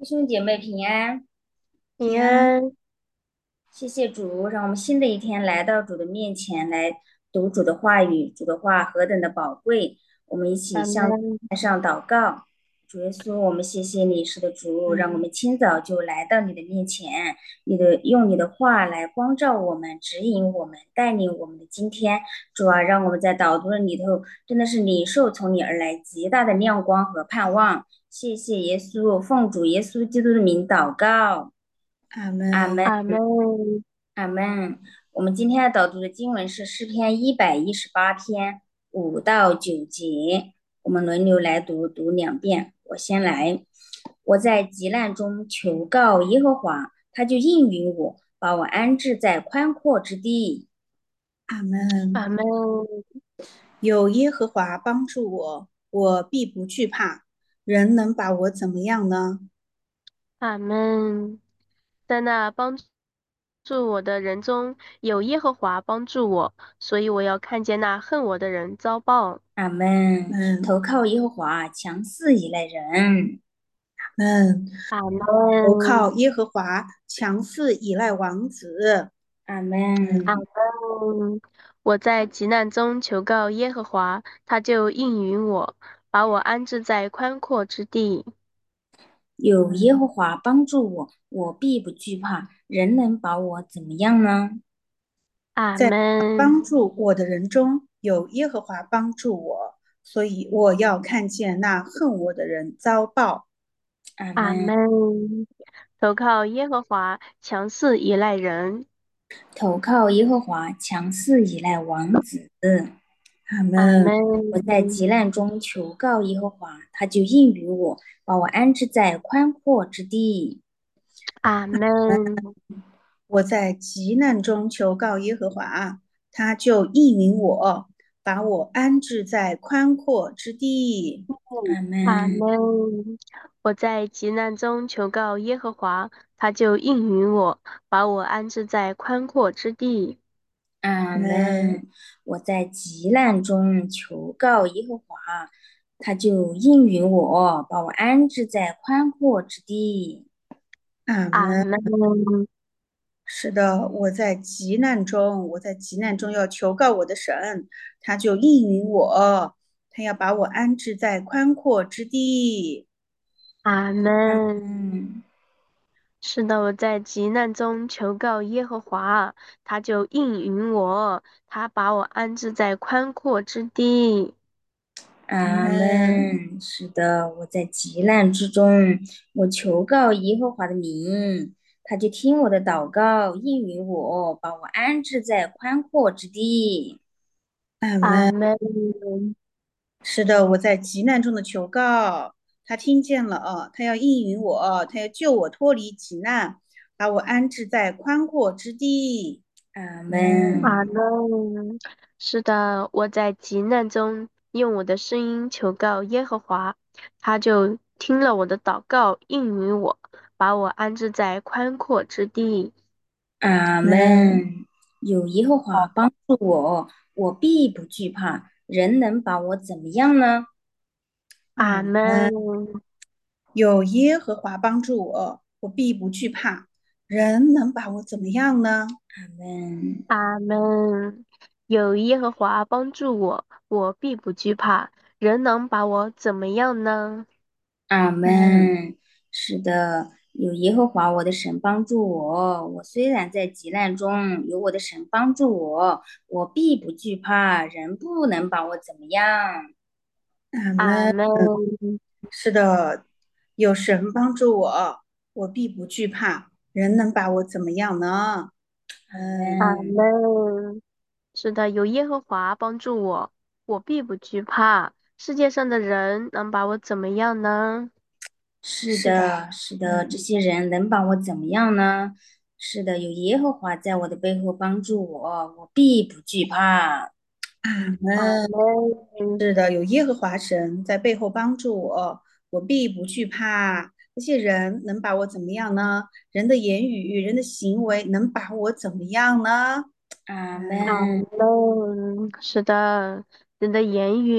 弟兄姐妹平安， 平安， 谢谢主，让我们新的一天来到主的面前来读主的话语，主的话何等的宝贵，我们一起阿向门， 天上祷告。主耶稣，我们谢谢你，是的主，让我们清早就来到你的面前，用你的话来光照我们，指引我们，带领我们的今天。主啊，让我们在导读的里头，真的是领受从你而来极大的亮光和盼望。谢谢耶稣，奉主耶稣基督的名祷告。 阿门， 阿门， 阿门， 阿门。我们今天要导读的经文是诗篇118篇5到9节，我们轮流来读2遍。我先来。我在急难中求告耶和华，他就应允我，把我安置在宽阔之地。 阿门。 阿门。 有耶和华帮助我，我必不惧怕。人能把我怎么样呢？ 阿门。在那帮助我的人中有耶和华帮助我，所以我要看见那恨我的人遭报。 阿门。 嗯投靠耶和华，强势依赖人。 嗯， 阿投靠门， 耶和华，强势依赖王子。 阿阿门。 门。我在急难中求告耶和华，他就应允我，把我安置在宽阔之地。 有耶和华帮助我，我必不惧怕。人能把我怎么样呢？ 阿在门， 帮助我的人中有耶和华帮助我，所以我要看见那恨我的人遭报。 阿阿门。 门。投靠耶和华，强势依赖人。 投靠耶和华，强势依赖王子。 阿阿门， 我在门， 急难中求告耶和华，他就应允我，把我安置在宽阔之地。 阿门， 我在急难中求告耶和华，他就应允我，把我安置在宽阔之地。 阿阿门。 门。我在急难中求告耶和华，他就应允我，把我安置在宽阔之地。 阿嗯， 门。我在急难中求告耶和华，他就应允我，把我安置在宽阔之地。 阿阿门。 门， 是的，我在急难中要求告我的神，他就应允我，他要把我安置在宽阔之地。 阿门。 嗯。 是的，我在急难中求告耶和华，他就应允我，他把我安置在宽阔之地。 阿阿门， 门。是的，我在急难之中，我求告耶和华的名，他就听我的祷告，应允我，把我安置在宽阔之地。 阿门。 阿门， 是的，我在急难中的求告，他听见了他要应允我，他要救我脱离急难，把我安置在宽阔之地。 阿嗯， 阿门。 门。是的，我在急难中用我的声音求告耶和华，他就听了我的祷告，应允我，把我安置在宽阔之地。 阿嗯， 门。有耶和华帮助我，我必不惧怕。人能把我怎么样呢？ 阿啊， 门， 有耶和华帮助我，我必不惧怕。人能把我怎么样呢？ 阿门。 阿门。有耶和华帮助我，我必不惧怕。人能把我怎么样呢？ 阿嗯， 门。是的，有耶和华我的神帮助我。我虽然在急难中，有我的神帮助我，我必不惧怕，人不能把我怎么样。 阿门。 阿门， 是的，有神帮助我，我必不惧怕。人能把我怎么样呢？ 阿阿嗯门。 门。是的，有耶和华帮助我，我必不惧怕。世界上的人能把我怎么样呢？ 是是的， 的，是的，这些人能把我怎么样呢？是的，有耶和华在我的背后帮助我，我必不惧怕。 阿阿门。 门， 是的，有耶和华神在背后帮助我，我必不惧怕。这些人能把我怎么样呢？人的言语、人的行为能把我怎么样呢？ 阿嗯， 阿门。 门。是的，人的言语、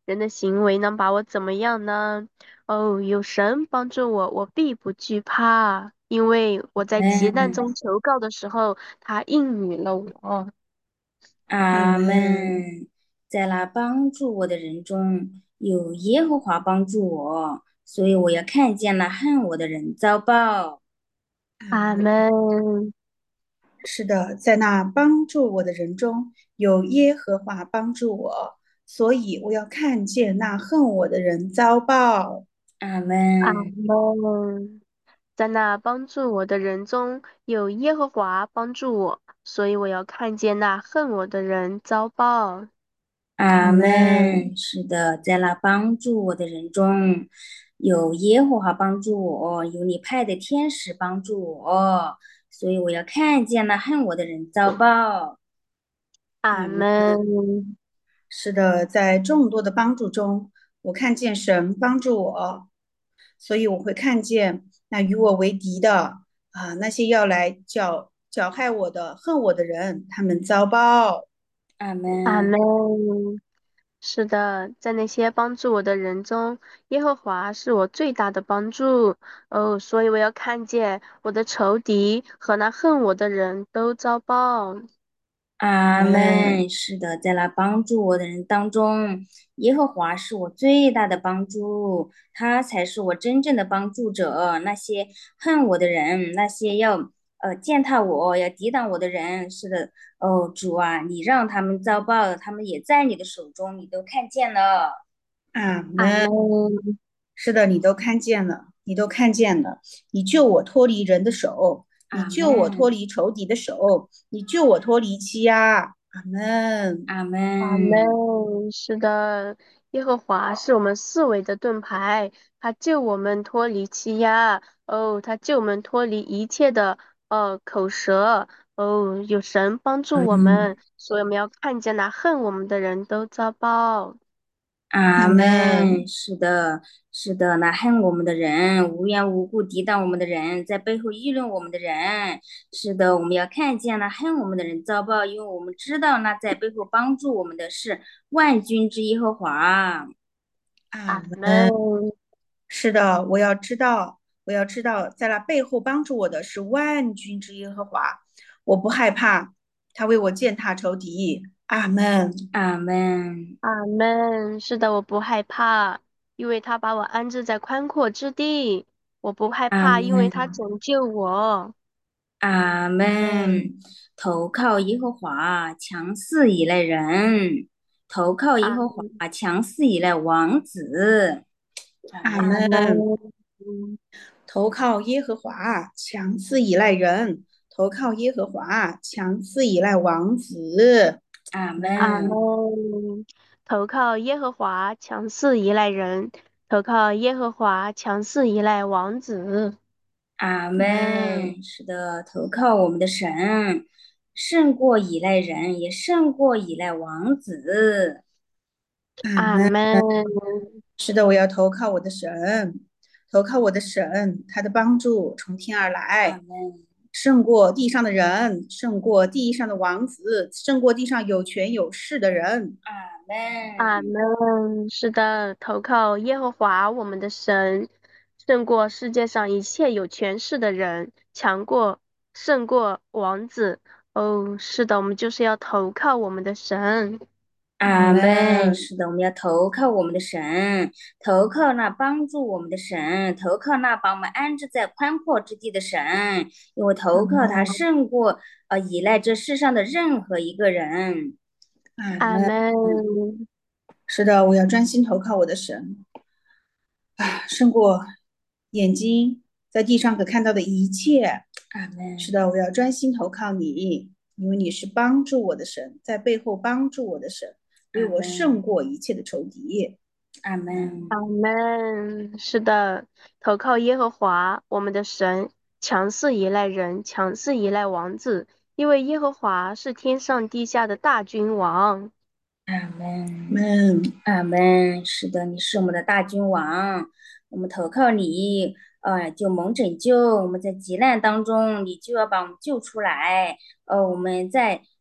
人的行为能把我怎么样呢？哦，有神帮助我，我必不惧怕，因为我在急难嗯， 中求告的时候，他应允了我。 阿阿门， 门。在那帮助我的人中有耶和华帮助我，所以我要看见那恨我的人遭报。 阿阿门。 门， 是的，在那帮助我的人中有耶和华帮助我，所以我要看见那恨我的人遭报。 阿阿门。 门。在那帮助我的人中有耶和华帮助我，所以我要看见那恨我的人遭报。 阿阿门， 门。是的，在那帮助我的人中，有耶和华帮助我，有你派的天使帮助我，所以我要看见那恨我的人遭报。 阿阿门。 门， 是的，在众多的帮助中，我看见神帮助我，所以我会看见那与我为敌的那些要来搅害我的、恨我的人，他们遭报。 阿阿门。 门。 是的，在那些帮助我的人中，耶和华是我最大的帮助。哦，所以我要看见我的仇敌和那恨我的人都遭报。 阿阿门， 门。是的，在那帮助我的人当中，耶和华是我最大的帮助，他才是我真正的帮助者。那些恨我的人，那些要践踏我、要抵挡我的人，是的，哦，主啊，你让他们遭报，他们也在你的手中，你都看见了。 阿阿门。 门， 是的，你都看见了，你都看见了，你救我脱离人的手，你阿救我脱门。 离仇敌的手，你救我脱离欺压。阿门， 阿阿门。 门。是的，耶和华是我们四围的盾牌，他救我们脱离欺压。哦，他救我们脱离一切的口舌。哦，有神帮助我嗯， 们，所以我们要看见那恨我们的人都遭报。 阿阿门， 门，是的，是的，那恨我们的人，无缘无故抵挡我们的人，在背后议论我们的人，是的，我们要看见那恨我们的人遭报，因为我们知道那在背后帮助我们的是万军之耶和华。 阿阿门， 是的，我要知道，在那背后帮助我的是万军之耶和华，我不害怕，他为我践踏仇敌。阿门， 阿门。 阿门。是的，我不害怕，因为他把我安置在宽阔之地。我不害阿怕，因为他门。 拯救我。 阿嗯， 门。投靠耶和华，强势依赖人；投靠耶和华， 阿强势依赖王子。阿阿门。 阿门， 门。投靠耶和华，强似依赖人；投靠耶和华，强似依赖王子。 阿阿门。 门。投靠耶和华，强势依赖人；投靠耶和华，强势依赖王子。 阿嗯， 门。是的，投靠我们的神，胜过依赖人，也胜过依赖王子。 阿门， 是的，我要投靠我的神，投靠我的神，他的帮助从天而来， 阿门。 胜过地上的人，胜过地上的王子，胜过地上有权有势的人。 阿阿门。 门。是的，投靠耶和华我们的神，胜过世界上一切有权势的人，胜过王子。哦，是的，我们就是要投靠我们的神。 阿阿门。 门， 是的，我们要投靠我们的神，投靠那帮助我们的神，投靠那把我们安置在宽阔之地的神，因为投靠他胜过依赖这世上的任何一个人。 阿阿门。 门， 是的，我要专心投靠我的神。胜过眼睛在地上可看到的一切。 阿门。 是的，我要专心投靠你，因为你是帮助我的神，在背后帮助我的神，为阿我胜门。 过一切的仇敌。 阿门。 阿门。是的，投靠耶和华我们的神，强势依赖人，强势依赖王子，因为耶和华是天上地下的大君王。 阿门。 们， 阿门。是的，你是我们的大君王，我们投靠你，就蒙拯救。我们在急难当中，你就要把我们救出来。我们在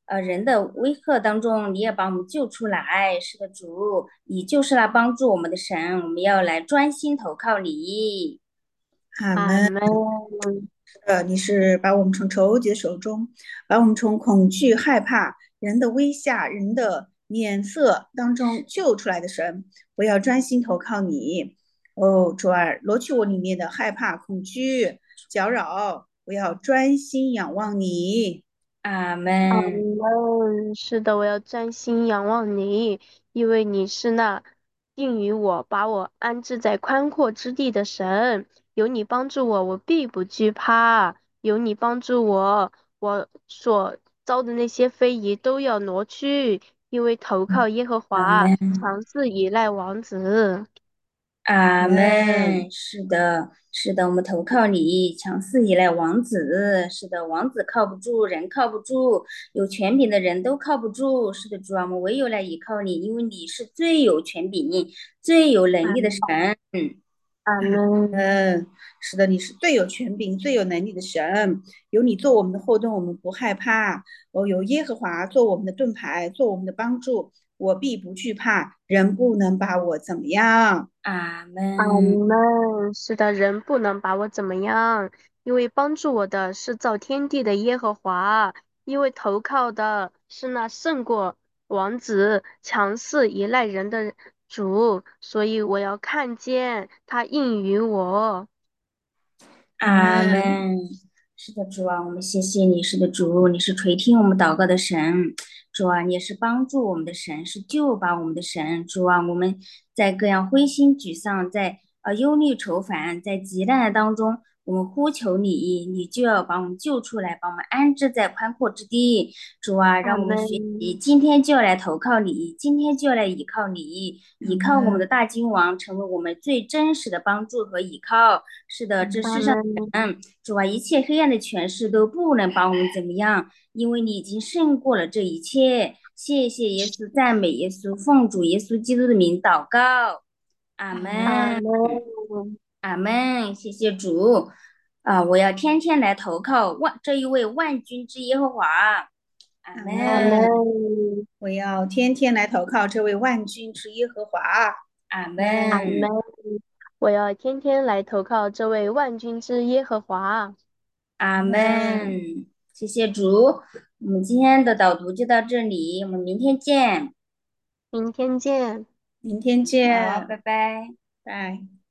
人的威吓当中，你也把我们救出来。是的，主，你就是那帮助我们的神，我们要来专心投靠你。 阿门。 阿门， 你是把我们从仇敌的手中，把我们从恐惧、害怕、人的威吓、人的脸色当中救出来的神。我要专心投靠你。哦，主啊，挪去我里面的害怕、恐惧、搅扰，我要专心仰望你。 阿阿门。 门。是的，我要专心仰望你，因为你是那应允我、把我安置在宽阔之地的神。有你帮助我，我必不惧怕；有你帮助我，我所遭的那些非议都要挪去，因为投靠耶和华， 阿门。 常是依赖王子。 阿嗯， 门。是的，是的，我们投靠你，强势依赖王子。是的，王子靠不住，人靠不住，有权柄的人都靠不住。是的，主啊，我们唯有来依靠你，因为你是最有权柄、最有能力的神。 阿门， 嗯，是的，你是最有权柄、最有能力的神，有你做我们的后盾，我们不害怕。哦，有耶和华做我们的盾牌，做我们的帮助，我必不惧怕，人不能把我怎么样。 阿阿门。 门。是的，人不能把我怎么样，因为帮助我的是造天地的耶和华，因为投靠的是那胜过王子、强势依赖人的主，所以我要看见他应允我。 阿嗯， 门。是的，主啊，我们谢谢你。是的，主，你是垂听我们祷告的神。主啊，你也是帮助我们的神，是救拔我们的神。主啊，我们在各样灰心沮丧，在忧虑愁烦，在急难当中，我们呼求你，你就要把我们救出来，把我们安置在宽阔之地。主啊， 阿让我们学习， 门， 今天就要来投靠你，今天就要来依靠你，依靠我们的大君王，成为我们最真实的帮助和依靠。是的，这阿世上。 门， 主啊，一切黑暗的权势都不能把我们怎么样，因为你已经胜过了这一切。谢谢耶稣，赞美耶稣，奉主耶稣基督的名祷告，阿阿门， 门， 阿门。谢谢主啊！我要天天来投靠这一位万军之耶和华，阿阿阿门。 门， 门， 我要天天来投靠这位万军之耶和华。 阿阿门。 门， 我要天天来投靠这位万军之耶和华。 阿嗯， 门。谢谢主，我们今天的导读就到这里，我们明天见。 明天见。 明天好， 见， 拜拜。 拜。